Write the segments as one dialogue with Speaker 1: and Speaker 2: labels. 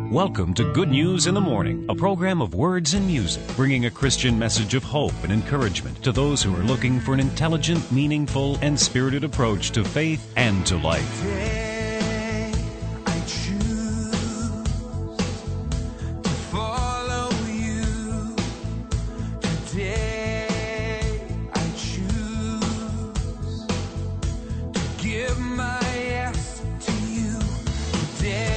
Speaker 1: Welcome to Good News in the Morning, a program of words and music, bringing a Christian message of hope and encouragement to those who are looking for an intelligent, meaningful, and spirited approach to faith and to life.
Speaker 2: Today, I choose to follow you. Today, I choose to give my yes to you. Today,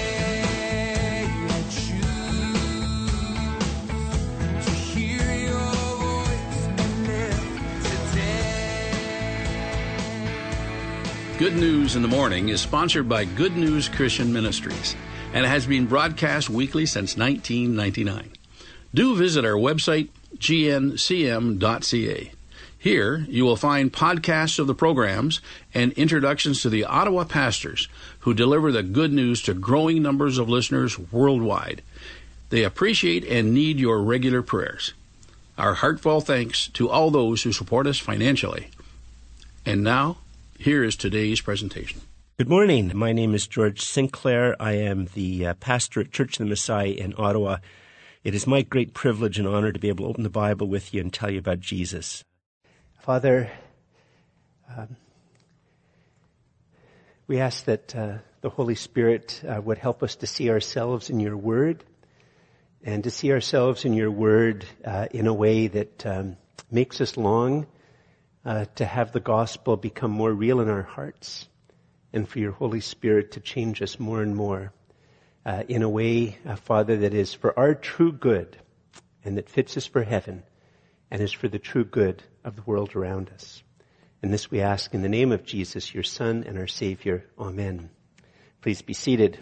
Speaker 3: Good News in the Morning is sponsored by Good News Christian Ministries and has been broadcast weekly since 1999. Do visit our website, gncm.ca. Here, you will find podcasts of the programs and introductions to the Ottawa pastors who deliver the good news to growing numbers of listeners worldwide. They appreciate and need your regular prayers. Our heartfelt thanks to all those who support us financially. And now, here is today's presentation.
Speaker 4: Good morning. My name is George Sinclair. I am the pastor at Church of the Messiah in Ottawa. It is my great privilege and honor to be able to open the Bible with you and tell you about Jesus. Father, we ask that the Holy Spirit would help us to see ourselves in your word and to see ourselves in your word in a way that makes us long to have the gospel become more real in our hearts, and for your Holy Spirit to change us more and more in a way, Father, that is for our true good and that fits us for heaven and is for the true good of the world around us. And this we ask in the name of Jesus, your Son and our Savior. Amen. Please be seated.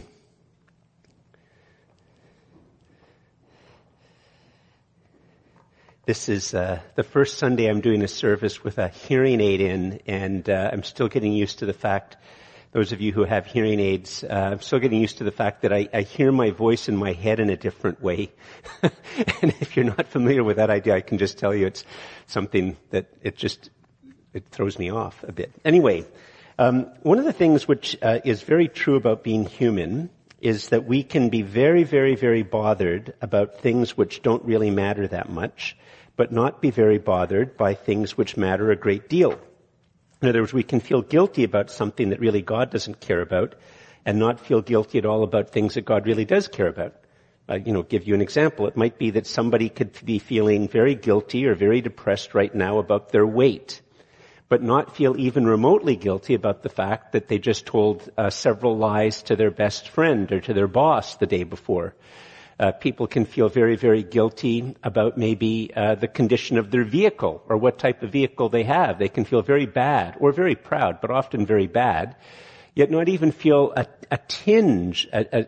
Speaker 4: This is the first Sunday I'm doing a service with a hearing aid in, and I'm still getting used to the fact, those of you who have hearing aids, I'm still getting used to the fact that I hear my voice in my head in a different way. And if you're not familiar with that idea, I can just tell you it's something that it throws me off a bit. Anyway, one of the things which is very true about being human is that we can be very, very, very bothered about things which don't really matter that much, but not be very bothered by things which matter a great deal. In other words, we can feel guilty about something that really God doesn't care about and not feel guilty at all about things that God really does care about. Give you an example. It might be that somebody could be feeling very guilty or very depressed right now about their weight, but not feel even remotely guilty about the fact that they just told several lies to their best friend or to their boss the day before. People can feel very, very guilty about maybe the condition of their vehicle or what type of vehicle they have. They can feel very bad or very proud, but often very bad, yet not even feel a twinge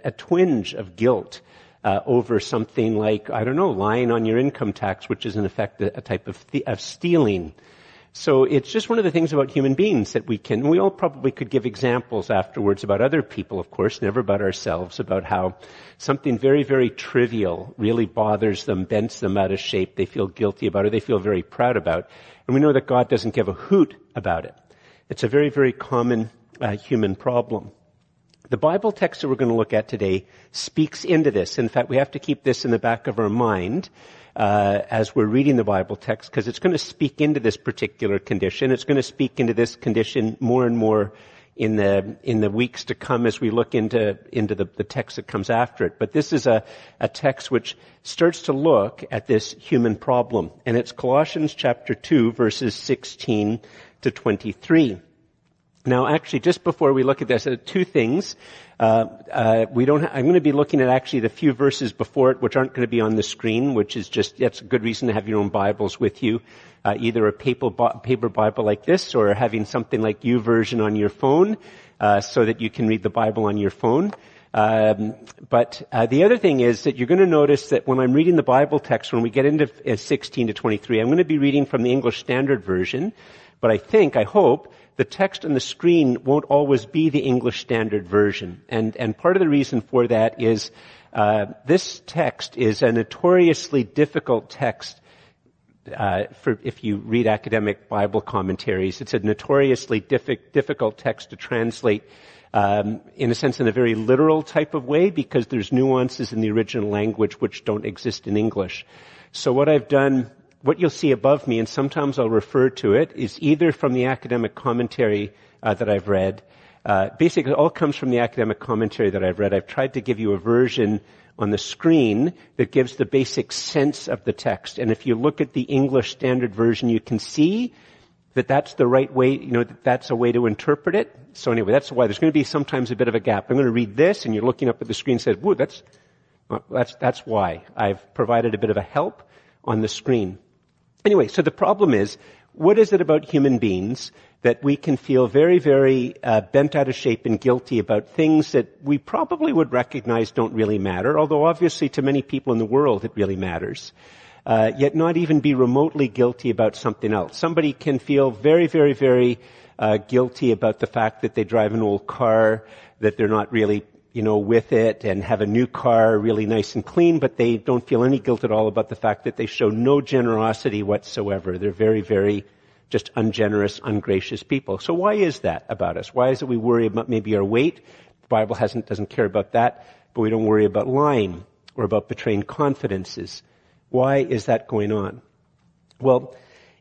Speaker 4: of guilt over something like, lying on your income tax, which is in effect a type of stealing. So it's just one of the things about human beings that we all probably could give examples afterwards about other people, of course, never about ourselves, about how something very, very trivial really bothers them, bends them out of shape, they feel guilty about it, they feel very proud about. And we know that God doesn't give a hoot about it. It's a very, very common human problem. The Bible text that we're going to look at today speaks into this. In fact, we have to keep this in the back of our mind as we're reading the Bible text, because it's going to speak into this particular condition. It's going to speak into this condition more and more in the weeks to come as we look into the text that comes after it. But this is a text which starts to look at this human problem, and it's Colossians chapter 2, verses 16 to 23. Now, actually, just before we look at this, two things. I'm going to be looking at actually the few verses before it, which aren't going to be on the screen, which is that's a good reason to have your own Bibles with you, either a paper Bible like this, or having something like YouVersion on your phone, so that you can read the Bible on your phone. But the other thing is that you're going to notice that when I'm reading the Bible text, when we get into 16 to 23, I'm going to be reading from the English Standard Version, but I hope, the text on the screen won't always be the English Standard Version. And part of the reason for that is this text is a notoriously difficult text if you read academic Bible commentaries. It's a notoriously difficult text to translate, in a sense, in a very literal type of way, because there's nuances in the original language which don't exist in English. So what I've done, what you'll see above me, and sometimes I'll refer to it, is either from the academic commentary that I've read. Basically, it all comes from the academic commentary that I've read. I've tried to give you a version on the screen that gives the basic sense of the text. And if you look at the English Standard Version, you can see that that's the right way, that that's a way to interpret it. So anyway, that's why there's going to be sometimes a bit of a gap. I'm going to read this, and you're looking up at the screen and says, "Whoa, that's why." I've provided a bit of a help on the screen. Anyway, so the problem is, what is it about human beings that we can feel very, very bent out of shape and guilty about things that we probably would recognize don't really matter, although obviously to many people in the world it really matters, yet not even be remotely guilty about something else. Somebody can feel very, very, very guilty about the fact that they drive an old car, that they're not really with it, and have a new car really nice and clean, but they don't feel any guilt at all about the fact that they show no generosity whatsoever. They're very, very just ungenerous, ungracious people. So why is that about us? Why is it we worry about maybe our weight? The Bible doesn't care about that, but we don't worry about lying or about betraying confidences. Why is that going on? Well,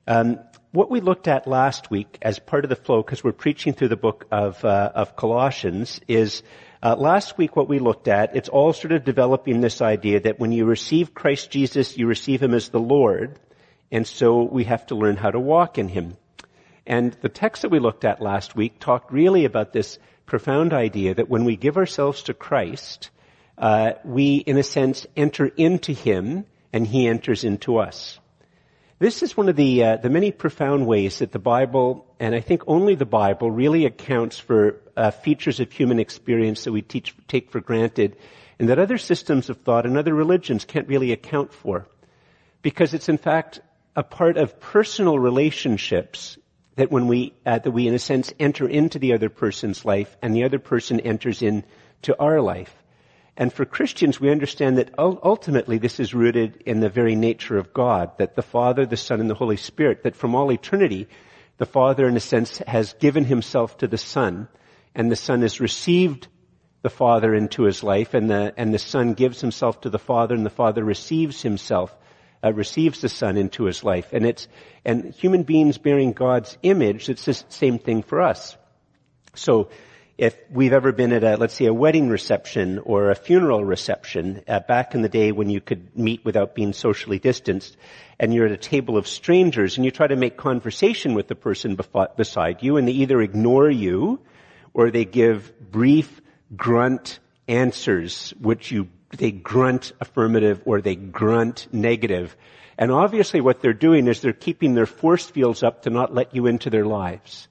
Speaker 4: what we looked at last week as part of the flow, because we're preaching through the book of Colossians, is last week what we looked at, it's all sort of developing this idea that when you receive Christ Jesus, you receive him as the Lord, and so we have to learn how to walk in him. And the text that we looked at last week talked really about this profound idea that when we give ourselves to Christ, we, in a sense, enter into him, and he enters into us. This is one of the many profound ways that the Bible, and I think only the Bible, really accounts for features of human experience that we take for granted, and that other systems of thought and other religions can't really account for. Because it's in fact a part of personal relationships that when we in a sense enter into the other person's life, and the other person enters into our life. And for Christians, we understand that ultimately this is rooted in the very nature of God, that the Father, the Son, and the Holy Spirit, that from all eternity, the Father, in a sense, has given himself to the Son, and the Son has received the Father into his life, and the Son gives himself to the Father, and the Father receives the Son into his life. And human beings bearing God's image, it's the same thing for us. So, if we've ever been at let's say a wedding reception or a funeral reception, back in the day when you could meet without being socially distanced, and you're at a table of strangers and you try to make conversation with the person beside you, and they either ignore you or they give brief grunt answers, they grunt affirmative or they grunt negative. And obviously what they're doing is they're keeping their force fields up to not let you into their lives.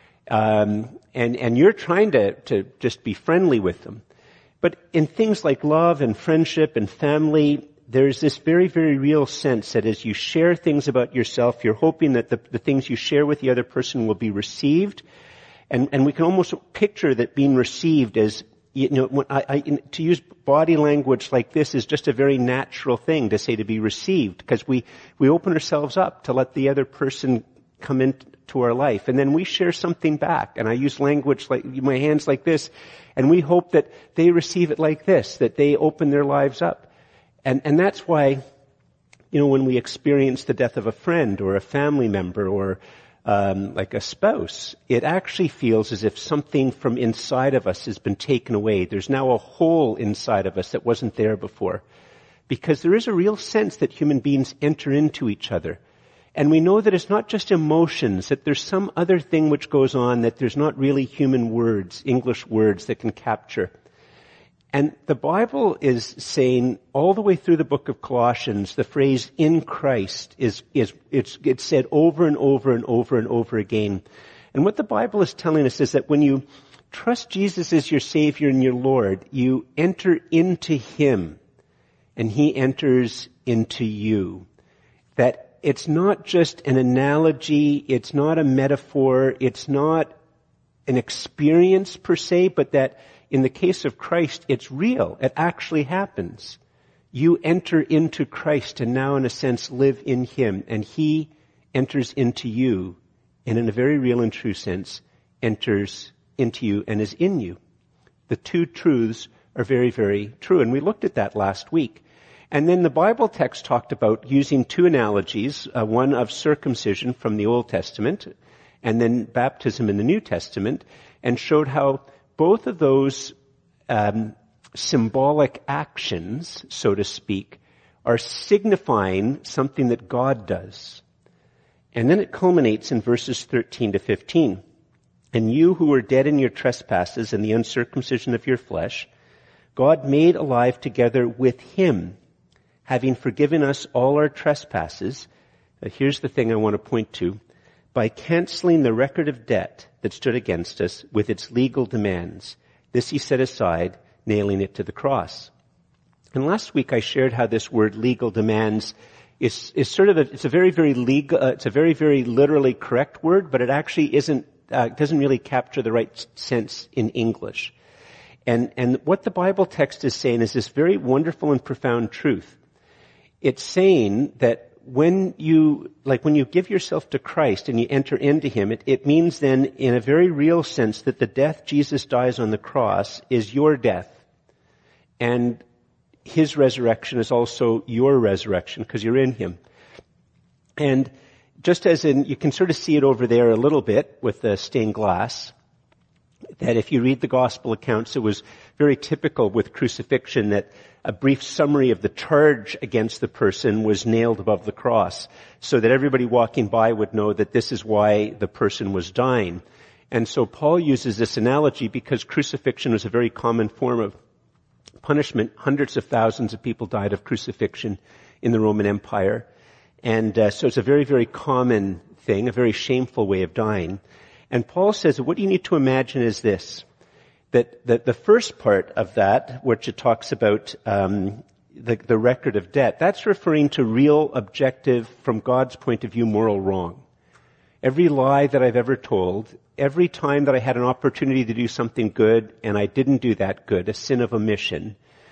Speaker 4: And you're trying to just be friendly with them. But in things like love and friendship and family, there's this very, very real sense that as you share things about yourself, you're hoping that the things you share with the other person will be received. And we can almost picture that being received as, to use body language like this is just a very natural thing to say, to be received, because we open ourselves up to let the other person come into our life, and then we share something back. And I use language like my hands like this, and we hope that they receive it like this, that they open their lives up. And that's why, when we experience the death of a friend or a family member or like a spouse, it actually feels as if something from inside of us has been taken away. There's now a hole inside of us that wasn't there before, because there is a real sense that human beings enter into each other. And we know that it's not just emotions, that there's some other thing which goes on that there's not really human words, English words that can capture. And the Bible is saying all the way through the book of Colossians, the phrase "in Christ" it's said over and over and over and over again. And what the Bible is telling us is that when you trust Jesus as your Savior and your Lord, you enter into him, and he enters into you. That it's not just an analogy, it's not a metaphor, it's not an experience per se, but that in the case of Christ, it's real. It actually happens. you enter into Christ and now in a sense live in him, and he enters into you, and in a very real and true sense enters into you and is in you. The two truths are very, very true, and we looked at that last week. And then the Bible text talked about using two analogies, one of circumcision from the Old Testament and then baptism in the New Testament, and showed how both of those symbolic actions, so to speak, are signifying something that God does. And then it culminates in verses 13 to 15. And you who were dead in your trespasses and the uncircumcision of your flesh, God made alive together with him, having forgiven us all our trespasses. Here's the thing I want to point to. By canceling the record of debt that stood against us with its legal demands. This he set aside, nailing it to the cross. And last week I shared how this word legal demands is sort of it's a very, very legal, it's a very, very literally correct word, but it actually doesn't really capture the right sense in English. And what the Bible text is saying is this very wonderful and profound truth. It's saying that when you give yourself to Christ and you enter into him, it means then in a very real sense that the death Jesus dies on the cross is your death. And his resurrection is also your resurrection because you're in him. And just as in, you can sort of see it over there a little bit with the stained glass, that if you read the gospel accounts, it was very typical with crucifixion that a brief summary of the charge against the person was nailed above the cross so that everybody walking by would know that this is why the person was dying. And so Paul uses this analogy because crucifixion was a very common form of punishment. Hundreds of thousands of people died of crucifixion in the Roman Empire. And so it's a very, very common thing, a very shameful way of dying. And Paul says that what you need to imagine is this, that the first part of that, which it talks about the record of debt, that's referring to real, objective, from God's point of view, moral wrong. Every lie that I've ever told, every time that I had an opportunity to do something good and I didn't do that good, a sin of omission,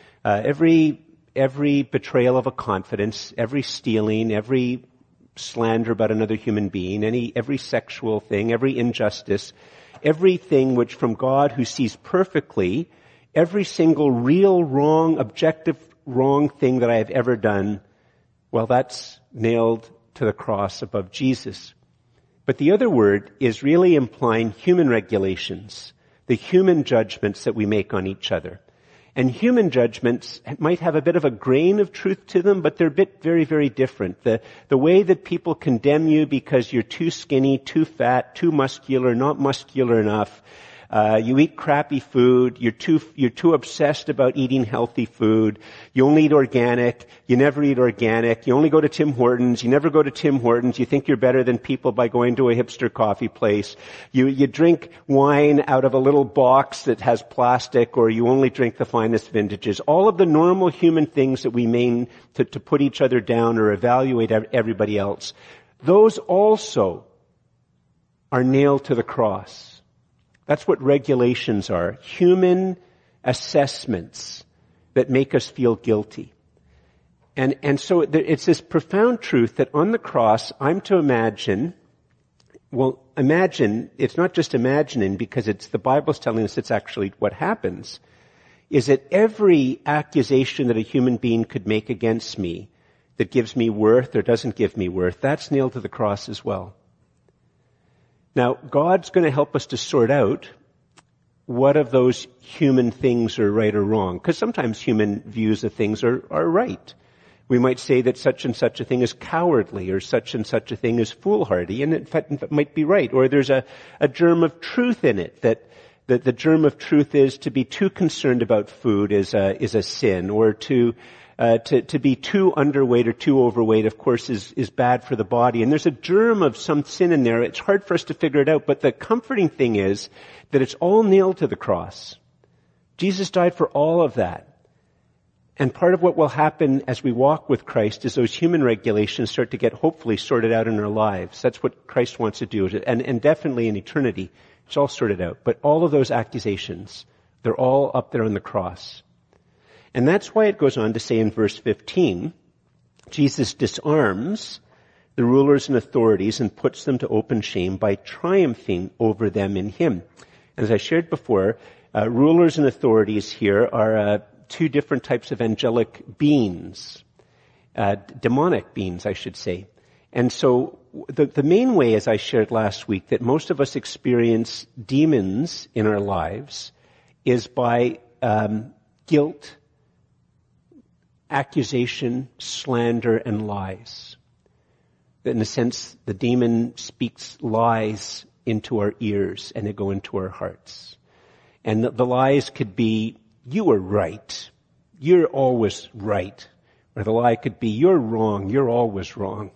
Speaker 4: every betrayal of a confidence, every stealing, every slander about another human being, every sexual thing, every injustice, everything which from God who sees perfectly, every single real wrong, objective wrong thing that I have ever done, well, that's nailed to the cross above Jesus. But the other word is really implying human regulations, the human judgments that we make on each other. And human judgments might have a bit of a grain of truth to them, but they're very, very different. The way that people condemn you because you're too skinny, too fat, too muscular, not muscular enough, you eat crappy food, you're too obsessed about eating healthy food, you only eat organic, you never eat organic, you only go to Tim Hortons, you never go to Tim Hortons, you think you're better than people by going to a hipster coffee place, you drink wine out of a little box that has plastic, or you only drink the finest vintages. All of the normal human things that we mean to put each other down or evaluate everybody else, those also are nailed to the cross. That's what regulations are. Human assessments that make us feel guilty. And so it's this profound truth that on the cross, I'm to imagine, it's not just imagining because the Bible's telling us it's actually what happens, is that every accusation that a human being could make against me that gives me worth or doesn't give me worth, that's nailed to the cross as well. Now, God's going to help us to sort out what of those human things are right or wrong. Because sometimes human views of things are right. We might say that such and such a thing is cowardly or such and such a thing is foolhardy, and in fact it might be right. Or there's a germ of truth in it, that the germ of truth is to be too concerned about food is a sin, or to be too underweight or too overweight, of course, is bad for the body. And there's a germ of some sin in there. It's hard for us to figure it out, but the comforting thing is that it's all nailed to the cross. Jesus died for all of that. And part of what will happen as we walk with Christ is those human regulations start to get hopefully sorted out in our lives. That's what Christ wants to do. And definitely in eternity, it's all sorted out. But all of those accusations, they're all up there on the cross. And that's why it goes on to say in verse 15, Jesus disarms the rulers and authorities and puts them to open shame by triumphing over them in him. And as I shared before, rulers and authorities here are two different types of angelic beings, demonic beings, I should say. And so the main way, as I shared last week, that most of us experience demons in our lives is by guilt, accusation, slander, and lies. In a sense, the demon speaks lies into our ears and they go into our hearts. And the lies could be, you were right. You're always right. Or the lie could be, you're wrong. You're always wrong.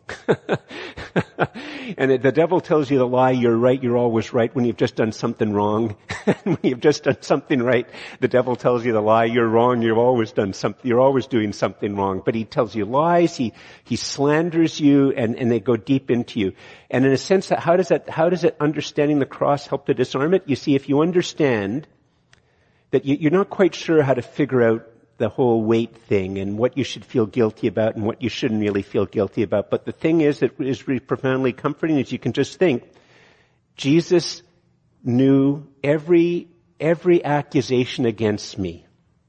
Speaker 4: And the devil tells you the lie, you're right, you're always right, when you've just done something wrong. When you've just done something right, the devil tells you the lie, you're wrong, you're always doing something wrong. But he tells you lies, he slanders you, and they go deep into you. And in a sense, how does it understanding the cross help to disarm it? You see, if you understand that you're not quite sure how to figure out the whole weight thing and what you should feel guilty about and what you shouldn't really feel guilty about. But the thing is that is really profoundly comforting is you can just think, Jesus knew every accusation against me.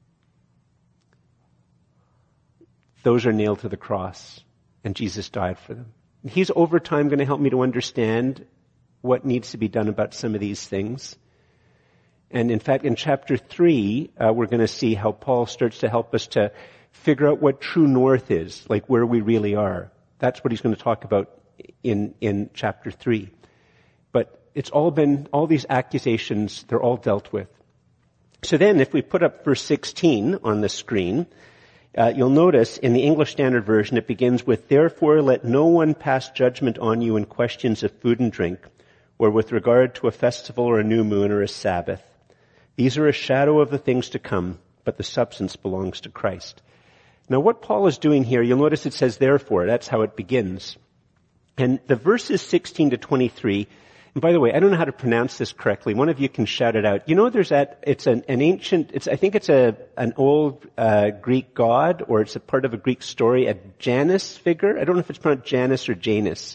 Speaker 4: Those are nailed to the cross, and Jesus died for them. He's over time going to help me to understand what needs to be done about some of these things. And in fact, in chapter 3, we're going to see how Paul starts to help us to figure out what true north is, like where we really are. That's what he's going to talk about in chapter 3. But it's all these accusations, they're all dealt with. So then, if we put up verse 16 on the screen, you'll notice in the English Standard Version it begins with, "Therefore let no one pass judgment on you in questions of food and drink, or with regard to a festival or a new moon or a Sabbath. These are a shadow of the things to come, but the substance belongs to Christ." Now what Paul is doing here, you'll notice it says therefore, that's how it begins. And the verses 16 to 23, and by the way, I don't know how to pronounce this correctly. One of you can shout it out. You know there's it's an ancient, I think it's an old Greek god, or it's a part of a Greek story, a Janus figure. I don't know if it's pronounced Janus or Janus.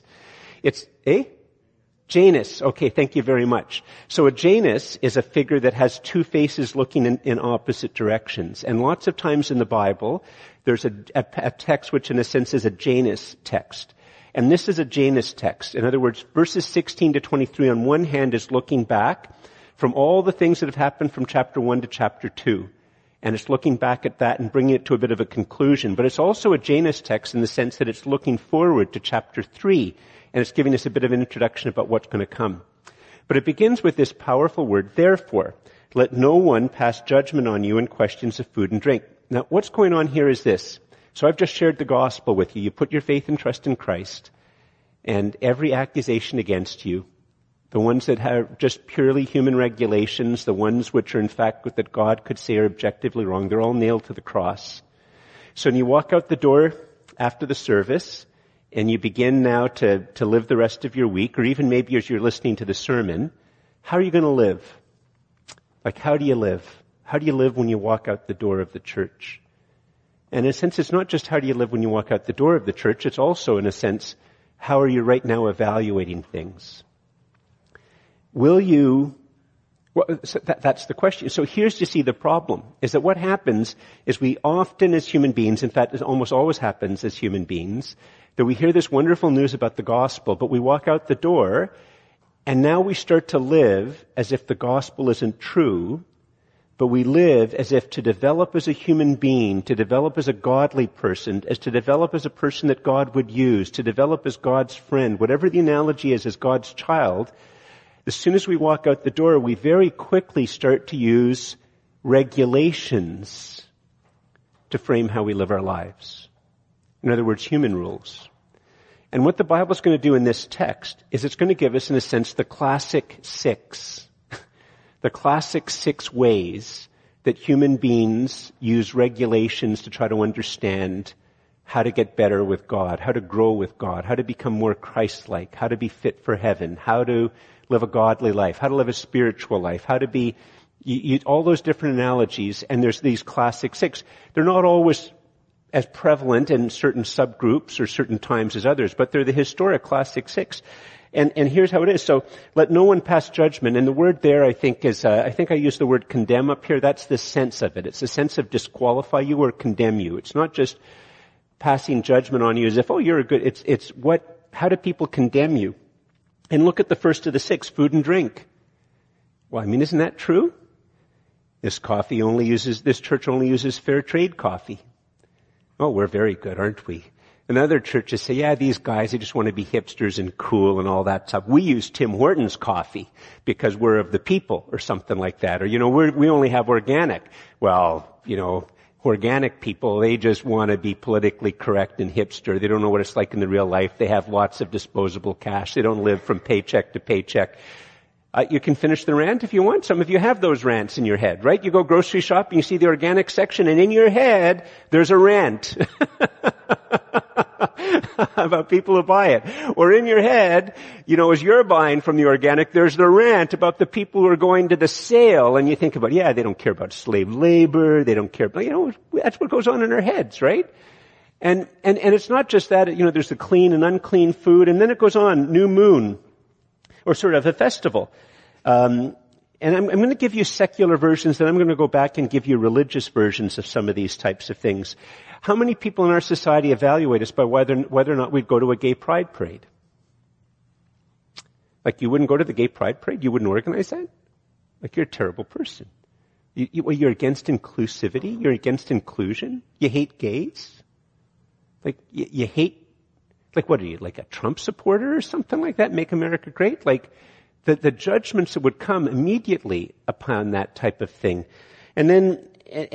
Speaker 4: Janus. Okay, thank you very much. So a Janus is a figure that has two faces looking in opposite directions. And lots of times in the Bible, there's a text which in a sense is a Janus text. And this is a Janus text. In other words, verses 16 to 23 on one hand is looking back from all the things that have happened from chapter 1 to chapter 2. And it's looking back at that and bringing it to a bit of a conclusion. But it's also a Janus text in the sense that it's looking forward to chapter 3. And it's giving us a bit of an introduction about what's going to come. But it begins with this powerful word, therefore, let no one pass judgment on you in questions of food and drink. Now, what's going on here is this. So I've just shared the gospel with you. You put your faith and trust in Christ, and every accusation against you, the ones that have just purely human regulations, the ones which are in fact that God could say are objectively wrong, they're all nailed to the cross. So when you walk out the door after the service, and you begin now to live the rest of your week, or even maybe as you're listening to the sermon, how are you going to live? Like, how do you live? How do you live when you walk out the door of the church? And in a sense, it's not just how do you live when you walk out the door of the church, it's also, in a sense, how are you right now evaluating things? Will you... Well, so that's the question. So here's you see the problem, is that what happens is we often as human beings, in fact it almost always happens as human beings, that we hear this wonderful news about the gospel, but we walk out the door, and now we start to live as if the gospel isn't true, but we live as if to develop as a human being, to develop as a godly person, as to develop as a person that God would use, to develop as God's friend, whatever the analogy is, as God's child. As soon as we walk out the door, we very quickly start to use regulations to frame how we live our lives. In other words, human rules. And what the Bible's going to do in this text is it's going to give us, in a sense, the classic six ways that human beings use regulations to try to understand how to get better with God, how to grow with God, how to become more Christ-like, how to be fit for heaven, how to live a godly life, how to live a spiritual life, how to be All those different analogies, and there's these classic six. They're not always as prevalent in certain subgroups or certain times as others, but they're the historic classic six. And here's how it is. So, let no one pass judgment. And the word there, I think, is, I used the word condemn up here. That's the sense of it. It's the sense of disqualify you or condemn you. It's not just passing judgment on you as if, oh, you're a good, it's how do people condemn you? And look at the first of the six, food and drink. Well, I mean, isn't that true? This church only uses fair trade coffee. Oh, we're very good, aren't we? And other churches say, yeah, these guys, they just want to be hipsters and cool and all that stuff. We use Tim Hortons coffee because we're of the people or something like that. Or, we only have organic. Well, organic people, they just want to be politically correct and hipster. They don't know what it's like in the real life. They have lots of disposable cash. They don't live from paycheck to paycheck. You can finish the rant if you want. Some of you have those rants in your head, right? You go grocery shopping, you see the organic section, and in your head, there's a rant about people who buy it. Or in your head, as you're buying from the organic, there's the rant about the people who are going to the sale, and you think about, yeah, they don't care about slave labor, they don't care about, that's what goes on in our heads, right? And it's not just that, there's the clean and unclean food, and then it goes on, new moon, or sort of a festival. And I'm going to give you secular versions, then I'm going to go back and give you religious versions of some of these types of things. How many people in our society evaluate us by whether or not we'd go to a gay pride parade? Like, you wouldn't go to the gay pride parade? You wouldn't organize that? Like, you're a terrible person. You're against inclusivity? You're against inclusion? You hate gays? Like, you hate, like, what are you, like a Trump supporter or something like that? Make America great? Like, the judgments that would come immediately upon that type of thing. And then,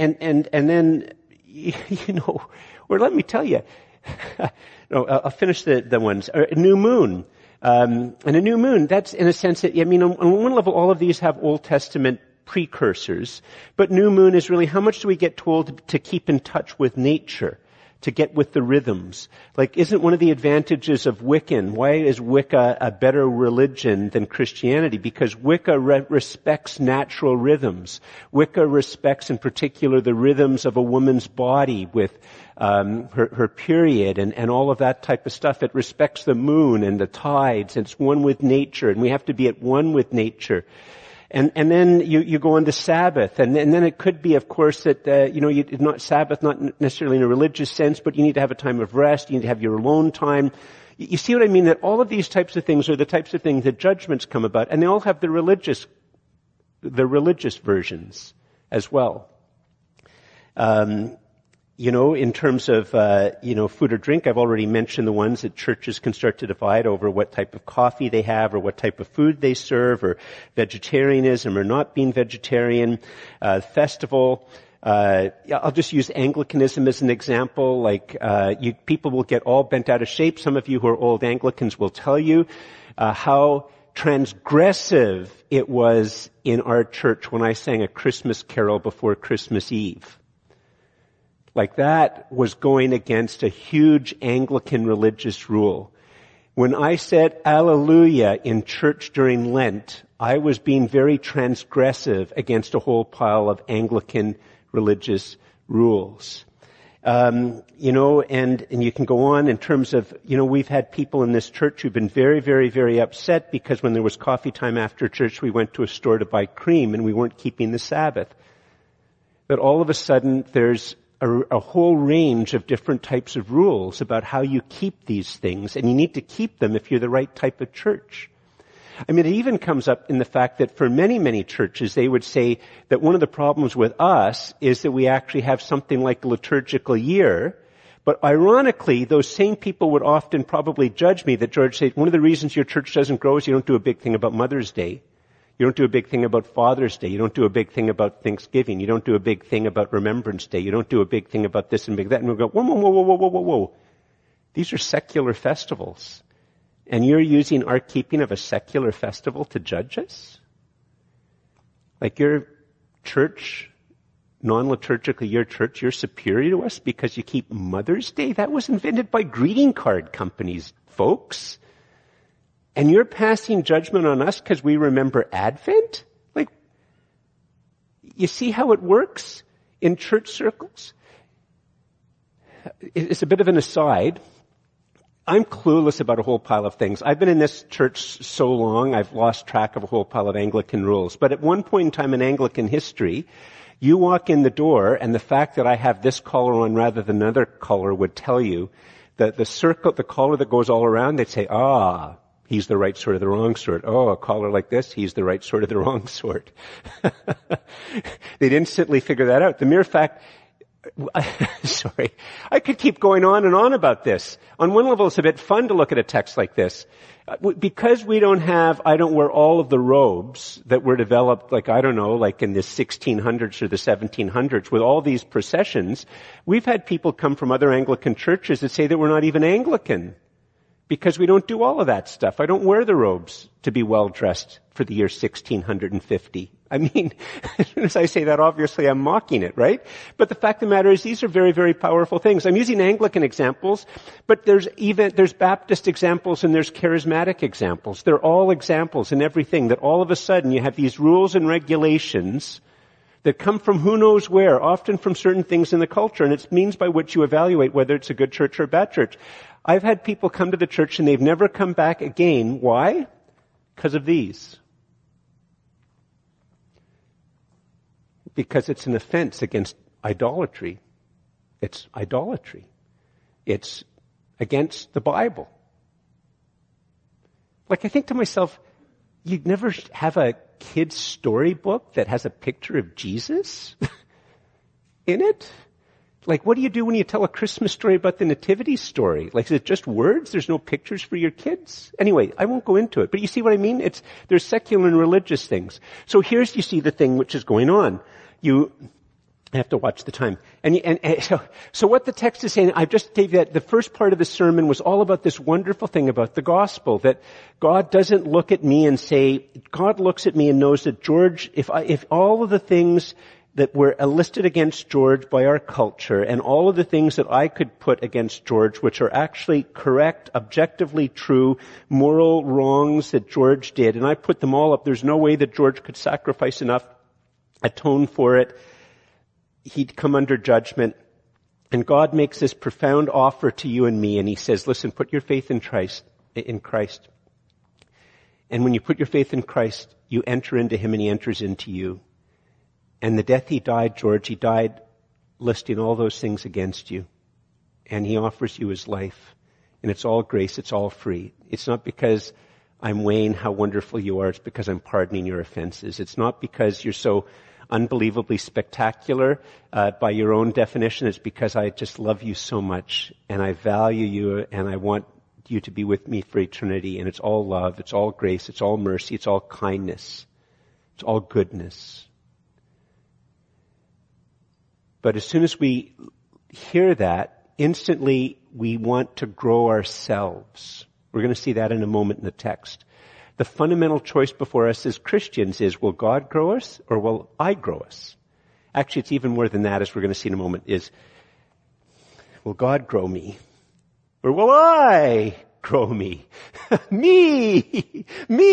Speaker 4: or let me tell you, I'll finish the ones. A new moon. And a new moon, that's in a sense that, on one level, all of these have Old Testament precursors, but new moon is really how much do we get told to keep in touch with nature, to get with the rhythms. Like, isn't one of the advantages of Wiccan, why is Wicca a better religion than Christianity? Because Wicca respects natural rhythms. Wicca respects in particular the rhythms of a woman's body with her period and all of that type of stuff. It respects the moon and the tides. It's one with nature, and we have to be at one with nature. And then you go on to Sabbath, and then it could be, of course, that, not Sabbath, not necessarily in a religious sense, but you need to have a time of rest, you need to have your alone time. You see what I mean? That all of these types of things are the types of things that judgments come about, and they all have the religious versions as well. In terms of, food or drink, I've already mentioned the ones that churches can start to divide over what type of coffee they have or what type of food they serve or vegetarianism or not being vegetarian. Festival. I'll just use Anglicanism as an example. Like, people will get all bent out of shape. Some of you who are old Anglicans will tell you, how transgressive it was in our church when I sang a Christmas carol before Christmas Eve. Like, that was going against a huge Anglican religious rule. When I said Alleluia in church during Lent, I was being very transgressive against a whole pile of Anglican religious rules. And you can go on in terms of, we've had people in this church who've been very, very, very upset because when there was coffee time after church, we went to a store to buy cream and we weren't keeping the Sabbath. But all of a sudden, there's a whole range of different types of rules about how you keep these things, and you need to keep them if you're the right type of church. I mean, it even comes up in the fact that for many, many churches, they would say that one of the problems with us is that we actually have something like a liturgical year. But ironically, those same people would often probably judge me that George said, one of the reasons your church doesn't grow is you don't do a big thing about Mother's Day. You don't do a big thing about Father's Day. You don't do a big thing about Thanksgiving. You don't do a big thing about Remembrance Day. You don't do a big thing about this and big that. And we'll go, whoa. These are secular festivals. And you're using our keeping of a secular festival to judge us? Like, your church, non-liturgically, your church, you're superior to us because you keep Mother's Day? That was invented by greeting card companies, folks. And you're passing judgment on us because we remember Advent? Like, You see how it works in church circles? It's a bit of an aside. I'm clueless about a whole pile of things. I've been in this church so long, I've lost track of a whole pile of Anglican rules. But at one point in time in Anglican history, you walk in the door, and the fact that I have this collar on rather than another collar would tell you that the collar that goes all around, they'd say, he's the right sort of the wrong sort. Oh, a collar like this, he's the right sort of the wrong sort. They'd instantly figure that out. The mere fact, sorry, I could keep going on and on about this. On one level, it's a bit fun to look at a text like this. Because I don't wear all of the robes that were developed, like in the 1600s or the 1700s with all these processions, we've had people come from other Anglican churches that say that we're not even Anglican. Because we don't do all of that stuff. I don't wear the robes to be well dressed for the year 1650. I mean, as soon as I say that, obviously I'm mocking it, right? But the fact of the matter is these are very, very powerful things. I'm using Anglican examples, but there's Baptist examples and there's charismatic examples. They're all examples in everything that all of a sudden you have these rules and regulations that come from who knows where, often from certain things in the culture, and it's means by which you evaluate whether it's a good church or a bad church. I've had people come to the church and they've never come back again. Why? Because of these. Because it's an offense against idolatry. It's idolatry. It's against the Bible. Like, I think to myself, you'd never have a kid's storybook that has a picture of Jesus in it? Like, what do you do when you tell a Christmas story about the nativity story? Like, is it just words? There's no pictures for your kids? Anyway, I won't go into it. But you see what I mean? There's secular and religious things. So you see the thing which is going on. You have to watch the time. So what the text is saying, I just gave that, the first part of the sermon was all about this wonderful thing about the gospel, that God doesn't look at me and say, God looks at me and knows that George, if all of the things that were listed against George by our culture and all of the things that I could put against George, which are actually correct, objectively true, moral wrongs that George did, and I put them all up, there's no way that George could sacrifice enough, atone for it. He'd come under judgment. And God makes this profound offer to you and me, and he says, listen, put your faith in Christ. And when you put your faith in Christ, you enter into him and he enters into you. And the death he died, George, he died listing all those things against you. And he offers you his life. And it's all grace, it's all free. It's not because I'm weighing how wonderful you are, it's because I'm pardoning your offenses. It's not because you're so unbelievably spectacular by your own definition. It's because I just love you so much and I value you and I want you to be with me for eternity. And it's all love, it's all grace, it's all mercy, it's all kindness, it's all goodness. But as soon as we hear that, instantly we want to grow ourselves. We're going to see that in a moment in the text. The fundamental choice before us as Christians is, will God grow us or will I grow us? Actually, it's even more than that, as we're going to see in a moment, is, will God grow me? Or will I grow me? Me!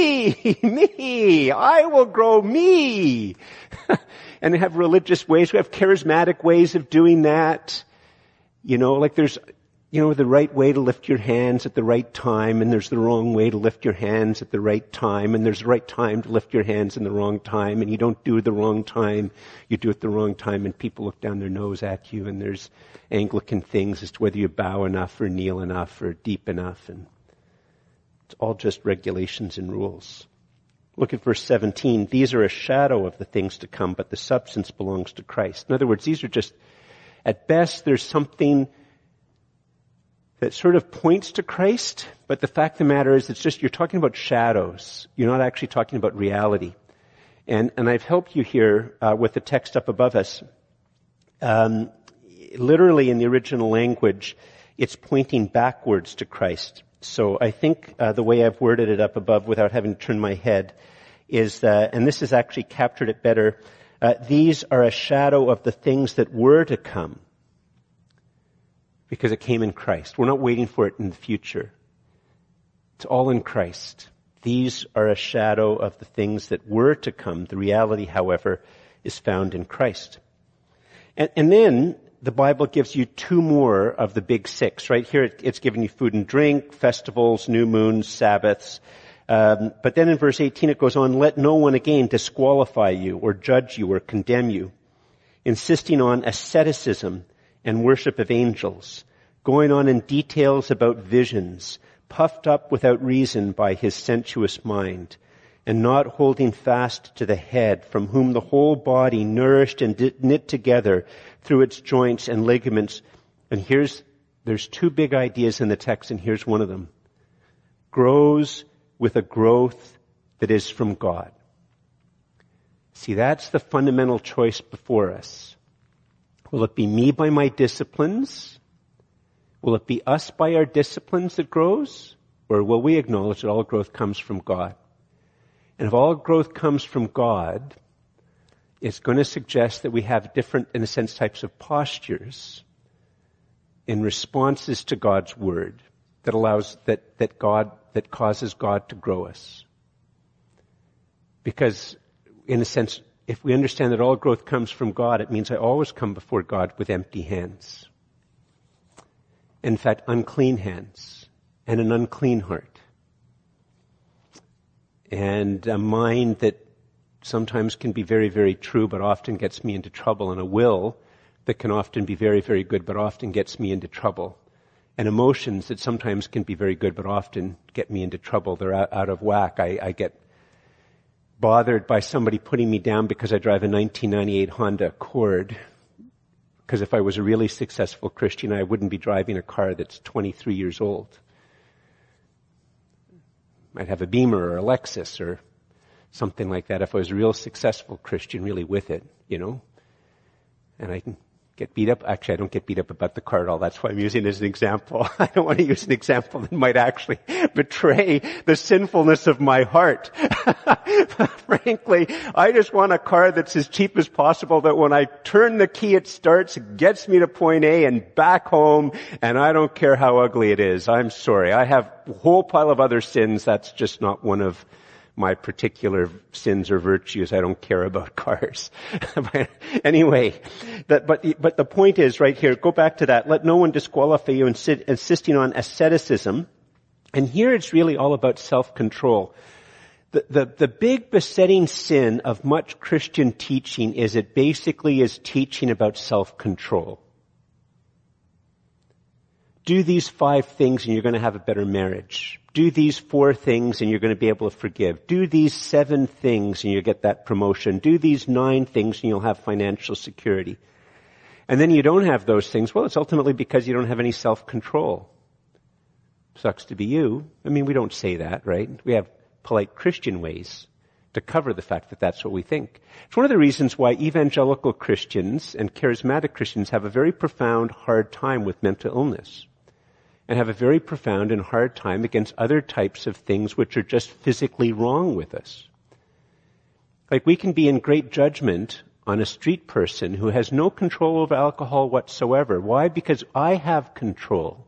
Speaker 4: I will grow me! And they have religious ways. We have charismatic ways of doing that. Like there's, the right way to lift your hands at the right time, and there's the wrong way to lift your hands at the right time, and there's the right time to lift your hands in the wrong time, and you don't do it the wrong time, you do it the wrong time, and people look down their nose at you, and there's Anglican things as to whether you bow enough or kneel enough or deep enough, and it's all just regulations and rules. Look at verse 17. These are a shadow of the things to come, but the substance belongs to Christ. In other words, these are just, at best, there's something that sort of points to Christ, but the fact of the matter is you're talking about shadows. You're not actually talking about reality. And I've helped you here with the text up above us. Literally in the original language, it's pointing backwards to Christ. So I think the way I've worded it up above without having to turn my head is, and this has actually captured it better, these are a shadow of the things that were to come. Because it came in Christ. We're not waiting for it in the future. It's all in Christ. These are a shadow of the things that were to come. The reality, however, is found in Christ. And then the Bible gives you two more of the big six. Right here it's giving you food and drink, festivals, new moons, Sabbaths. But then in verse 18 it goes on, let no one again disqualify you or judge you or condemn you, insisting on asceticism and worship of angels, going on in details about visions, puffed up without reason by his sensuous mind, and not holding fast to the head, from whom the whole body, nourished and knit together through its joints and ligaments. And there's two big ideas in the text, and here's one of them. Grows with a growth that is from God. See, that's the fundamental choice before us. Will it be me by my disciplines? Will it be us by our disciplines that grows? Or will we acknowledge that all growth comes from God? And if all growth comes from God, it's going to suggest that we have different, in a sense, types of postures in responses to God's word that allows, that causes God to grow us. Because, in a sense, if we understand that all growth comes from God, it means I always come before God with empty hands. In fact, unclean hands and an unclean heart. And a mind that sometimes can be very, very true, but often gets me into trouble, and a will that can often be very, very good, but often gets me into trouble. And emotions that sometimes can be very good, but often get me into trouble. They're out of whack. I get bothered by somebody putting me down because I drive a 1998 Honda Accord. Because if I was a really successful Christian, I wouldn't be driving a car that's 23 years old. I'd have a Beamer or a Lexus or something like that if I was a real successful Christian, really with it, And I can get beat up. Actually, I don't get beat up about the car at all. That's why I'm using it as an example. I don't want to use an example that might actually betray the sinfulness of my heart. Frankly, I just want a car that's as cheap as possible, that when I turn the key it starts, it gets me to point A and back home, and I don't care how ugly it is. I'm sorry. I have a whole pile of other sins. That's just not one of my particular sins or virtues. I don't care about cars. Anyway, but the point is right here, go back to that. Let no one disqualify you, insisting on asceticism. And here it's really all about self-control. The big besetting sin of much Christian teaching is it basically is teaching about self-control. Do these 5 things and you're going to have a better marriage. Do these 4 things and you're going to be able to forgive. Do these 7 things and you'll get that promotion. Do these 9 things and you'll have financial security. And then you don't have those things. Well, it's ultimately because you don't have any self-control. Sucks to be you. I mean, we don't say that, right? We have polite Christian ways to cover the fact that that's what we think. It's one of the reasons why evangelical Christians and charismatic Christians have a very profound, hard time with mental illness. And have a very profound and hard time against other types of things which are just physically wrong with us. Like we can be in great judgment on a street person who has no control over alcohol whatsoever. Why? Because I have control.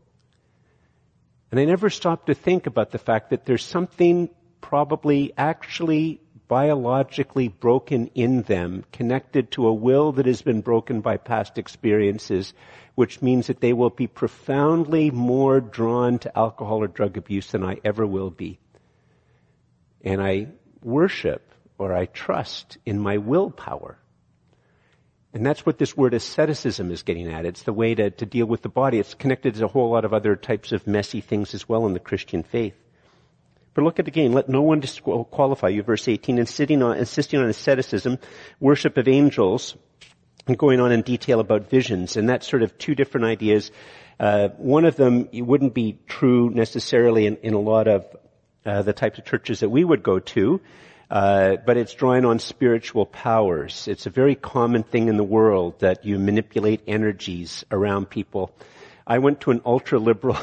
Speaker 4: And I never stop to think about the fact that there's something probably actually biologically broken in them, connected to a will that has been broken by past experiences, which means that they will be profoundly more drawn to alcohol or drug abuse than I ever will be. And I worship or I trust in my willpower. And that's what this word asceticism is getting at. It's the way to deal with the body. It's connected to a whole lot of other types of messy things as well in the Christian faith. But look at it again. Let no one disqualify you, verse 18, insisting on asceticism, worship of angels, and going on in detail about visions. And that's sort of 2 different ideas. One of them wouldn't be true necessarily in a lot of the types of churches that we would go to, but it's drawing on spiritual powers. It's a very common thing in the world that you manipulate energies around people. I went to an ultra-liberal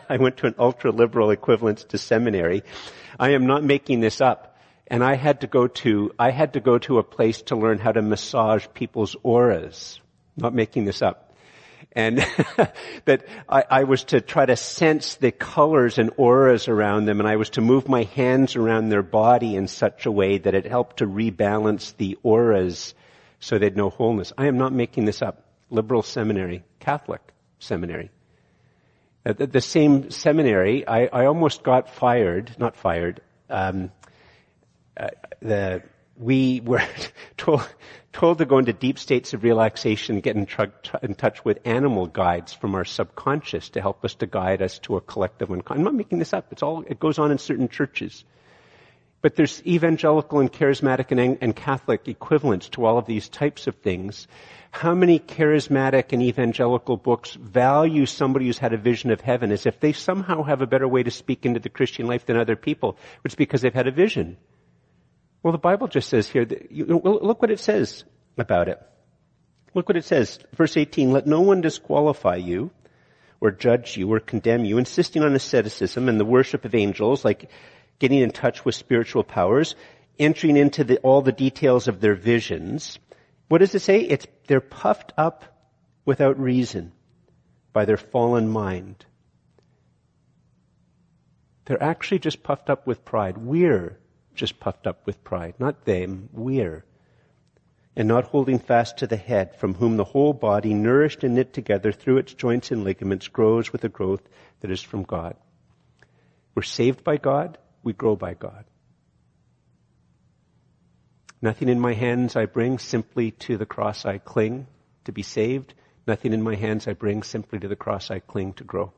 Speaker 4: equivalence to seminary. I am not making this up. And I had to go to a place to learn how to massage people's auras. Not making this up. And that I was to try to sense the colors and auras around them, and I was to move my hands around their body in such a way that it helped to rebalance the auras so they'd know wholeness. I am not making this up. Liberal seminary, Catholic seminary. At the same seminary, I almost got fired, not fired, we were told to go into deep states of relaxation, get in touch with animal guides from our subconscious to help us to guide us to a collective unconscious. I'm not making this up. It goes on in certain churches. But there's evangelical and charismatic and Catholic equivalents to all of these types of things. How many charismatic and evangelical books value somebody who's had a vision of heaven as if they somehow have a better way to speak into the Christian life than other people? It's because they've had a vision. Well, the Bible just says here, look what it says about it. Look what it says. Verse 18, let no one disqualify you or judge you or condemn you, insisting on asceticism and the worship of angels, like getting in touch with spiritual powers, entering into all the details of their visions. What does it say? They're puffed up without reason by their fallen mind. They're actually just puffed up with pride. We're just puffed up with pride. Not them, we're. And not holding fast to the head, from whom the whole body, nourished and knit together through its joints and ligaments, grows with a growth that is from God. We're saved by God. We grow by God. Nothing in my hands I bring, simply to the cross I cling to be saved. Nothing in my hands I bring, simply to the cross I cling to grow.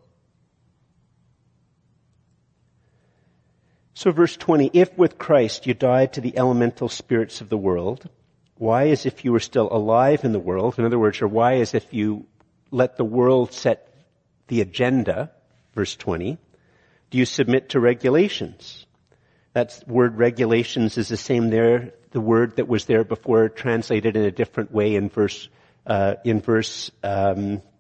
Speaker 4: So verse 20, if with Christ you died to the elemental spirits of the world, why as if you were still alive in the world? In other words, or why as if you let the world set the agenda, verse 20, do you submit to regulations? That word regulations is the same there, the word that was there before, translated in a different way in verse 13,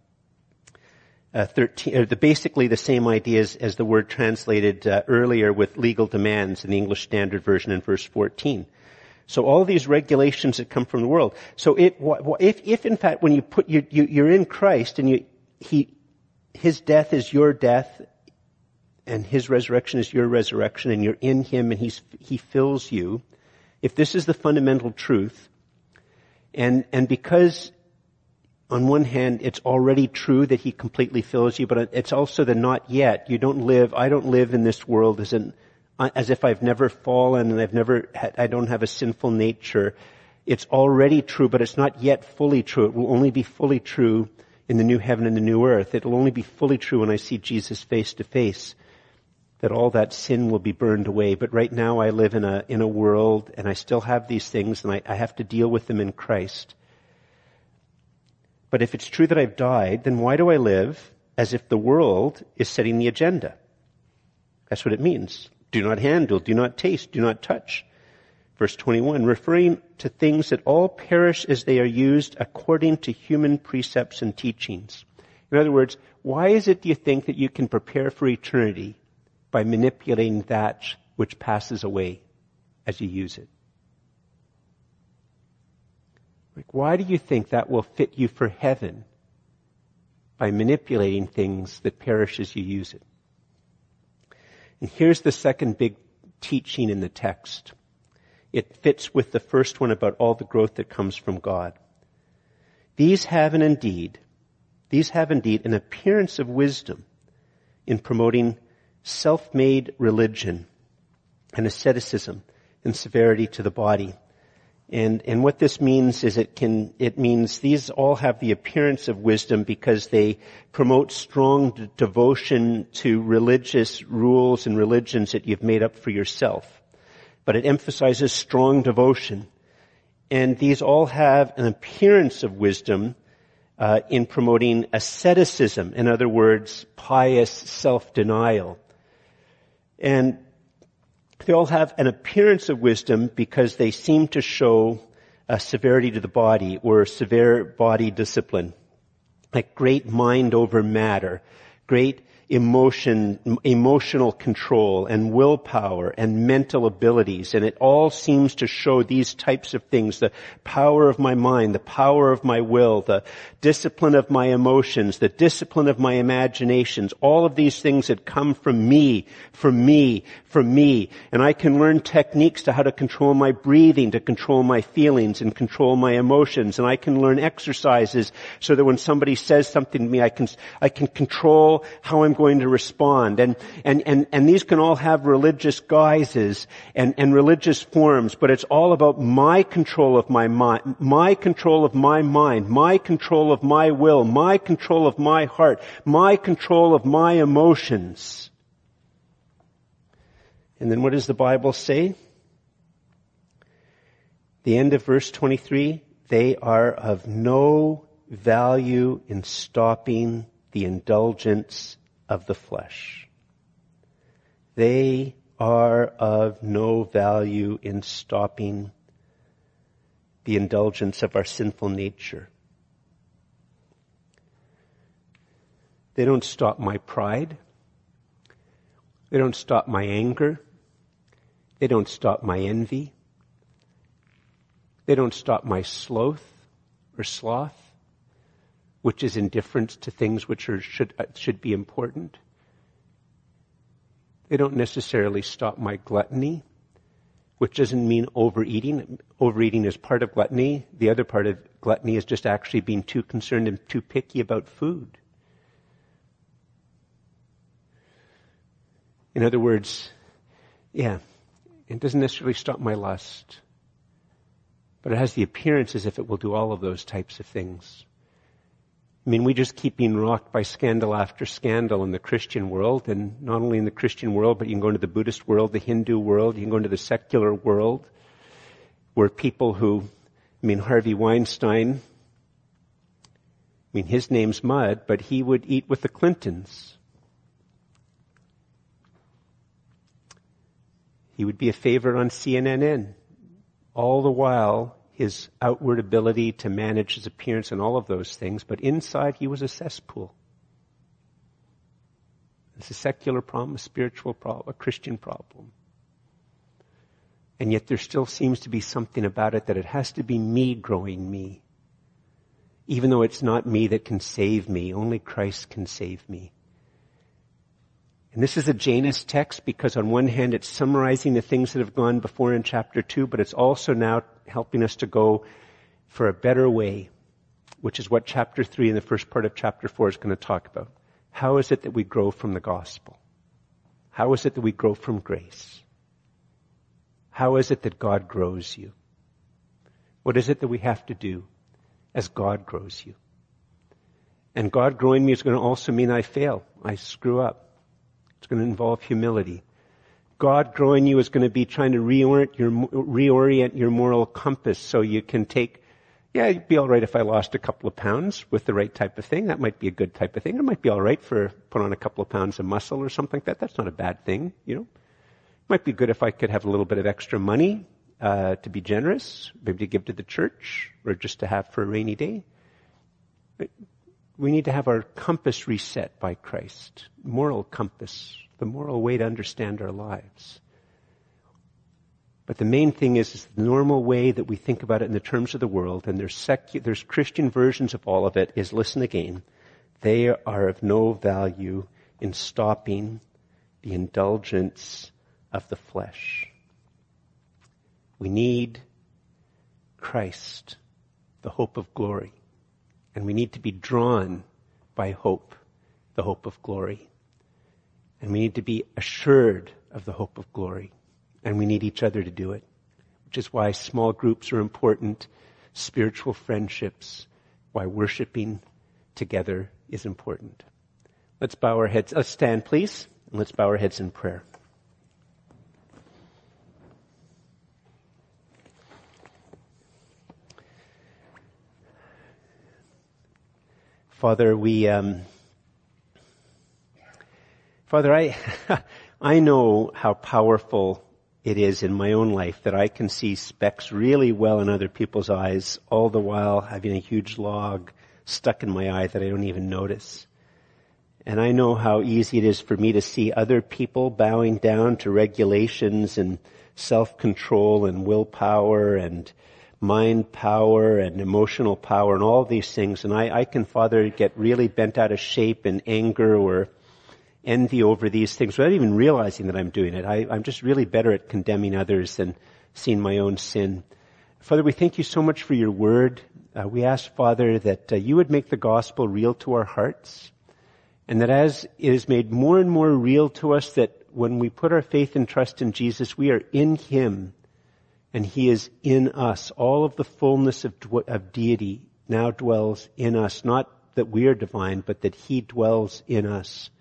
Speaker 4: basically the same ideas as the word translated earlier with legal demands in the English Standard Version in verse 14. So all these regulations that come from the world. So if in fact when you put you're in Christ and His death is your death and His resurrection is your resurrection and you're in Him and He fills you, if this is the fundamental truth, and because on one hand, it's already true that He completely fills you, but it's also the not yet. I don't live in this world as if I've never fallen and I don't have a sinful nature. It's already true, but it's not yet fully true. It will only be fully true in the new heaven and the new earth. It will only be fully true when I see Jesus face to face, that all that sin will be burned away. But right now I live in a world and I still have these things and I have to deal with them in Christ. But if it's true that I've died, then why do I live as if the world is setting the agenda? That's what it means. Do not handle, do not taste, do not touch. Verse 21, referring to things that all perish as they are used according to human precepts and teachings. In other words, why is it, do you think, that you can prepare for eternity by manipulating that which passes away as you use it? Why do you think that will fit you for heaven by manipulating things that perish as you use it? And here's the second big teaching in the text. It fits with the first one about all the growth that comes from God. These have indeed an appearance of wisdom in promoting self-made religion and asceticism and severity to the body. And what this means is it means these all have the appearance of wisdom because they promote strong devotion to religious rules and religions that you've made up for yourself. But it emphasizes strong devotion. And these all have an appearance of wisdom in promoting asceticism. In other words, pious self-denial. And they all have an appearance of wisdom because they seem to show a severity to the body or severe body discipline, like great mind over matter, great emotional control and willpower and mental abilities. And it all seems to show these types of things: the power of my mind, the power of my will, the discipline of my emotions, the discipline of my imaginations, all of these things that come from me. And I can learn techniques to how to control my breathing, to control my feelings and control my emotions. And I can learn exercises so that when somebody says something to me, I can control how I'm going to respond. And these can all have religious guises and religious forms, but it's all about my control of my mind, my control of my mind, my control of my will, my control of my heart, my control of my emotions. And then what does the Bible say? The end of verse 23, they are of no value in stopping the indulgence of the flesh. They are of no value in stopping the indulgence of our sinful nature. They don't stop my pride. They don't stop my anger. They don't stop my envy. They don't stop my sloth or sloth, which is indifference to things which should be important. They don't necessarily stop my gluttony, which doesn't mean overeating. Overeating is part of gluttony. The other part of gluttony is just actually being too concerned and too picky about food. In other words, it doesn't necessarily stop my lust, but it has the appearance as if it will do all of those types of things. I mean, we just keep being rocked by scandal after scandal in the Christian world, and not only in the Christian world, but you can go into the Buddhist world, the Hindu world, you can go into the secular world, where people Harvey Weinstein, his name's Mud, but he would eat with the Clintons. He would be a favorite on CNN. All the while, his outward ability to manage his appearance and all of those things, but inside he was a cesspool. It's a secular problem, a spiritual problem, a Christian problem. And yet there still seems to be something about it that it has to be me growing me. Even though it's not me that can save me, only Christ can save me. And this is a Janus text because on one hand it's summarizing the things that have gone before in chapter 2, but it's also now helping us to go for a better way, which is what chapter 3 and the first part of chapter 4 is going to talk about. How is it that we grow from the gospel? How is it that we grow from grace? How is it that God grows you? What is it that we have to do as God grows you? And God growing me is going to also mean I fail. I screw up. It's going to involve humility. God growing you is going to be trying to reorient your moral compass so you can it'd be all right if I lost a couple of pounds with the right type of thing. That might be a good type of thing. It might be all right for put on a couple of pounds of muscle or something like that. That's not a bad thing, It might be good if I could have a little bit of extra money to be generous, maybe to give to the church or just to have for a rainy day. We need to have our compass reset by Christ. Moral compass, the moral way to understand our lives. But the main thing is the normal way that we think about it in the terms of the world, and there's Christian versions of all of it, is, listen again, they are of no value in stopping the indulgence of the flesh. We need Christ, the hope of glory. And we need to be drawn by hope, the hope of glory. And we need to be assured of the hope of glory. And we need each other to do it. Which is why small groups are important, spiritual friendships, why worshiping together is important. Let's bow our heads. Let's stand, please, and let's bow our heads in prayer. Father, I know how powerful it is in my own life that I can see specks really well in other people's eyes, all the while having a huge log stuck in my eye that I don't even notice. And I know how easy it is for me to see other people bowing down to regulations and self-control and willpower and mind power and emotional power and all these things. And I can, Father, get really bent out of shape in anger or envy over these things without even realizing that I'm doing it. I'm just really better at condemning others than seeing my own sin. Father, we thank you so much for your word. We ask, Father, that you would make the gospel real to our hearts, and that as it is made more and more real to us, that when we put our faith and trust in Jesus, we are in him and he is in us. All of the fullness of deity now dwells in us. Not that we are divine, but that he dwells in us.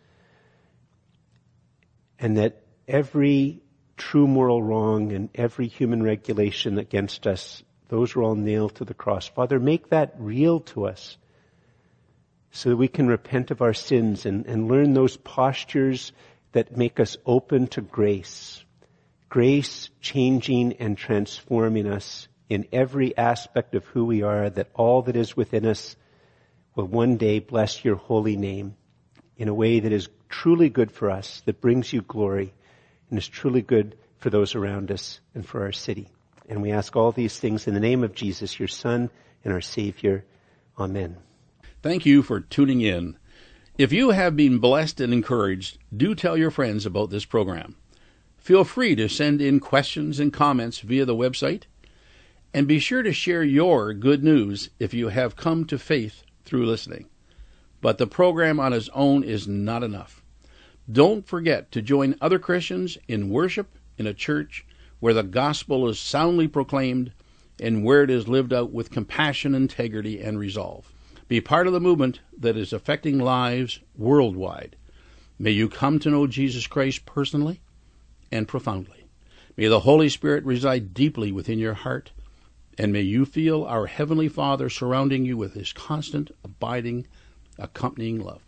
Speaker 4: And that every true moral wrong and every human regulation against us, those were all nailed to the cross. Father, make that real to us so that we can repent of our sins and learn those postures that make us open to grace. Grace changing and transforming us in every aspect of who we are, that all that is within us will one day bless your holy name in a way that is truly good for us, that brings you glory, and is truly good for those around us and for our city. And we ask all these things in the name of Jesus, your Son and our Savior. Amen.
Speaker 3: Thank you for tuning in. If you have been blessed and encouraged, do tell your friends about this program. Feel free to send in questions and comments via the website, and be sure to share your good news if you have come to faith through listening. But the program on its own is not enough. Don't forget to join other Christians in worship in a church where the gospel is soundly proclaimed and where it is lived out with compassion, integrity, and resolve. Be part of the movement that is affecting lives worldwide. May you come to know Jesus Christ personally and profoundly. May the Holy Spirit reside deeply within your heart, and may you feel our Heavenly Father surrounding you with his constant, abiding, accompanying love.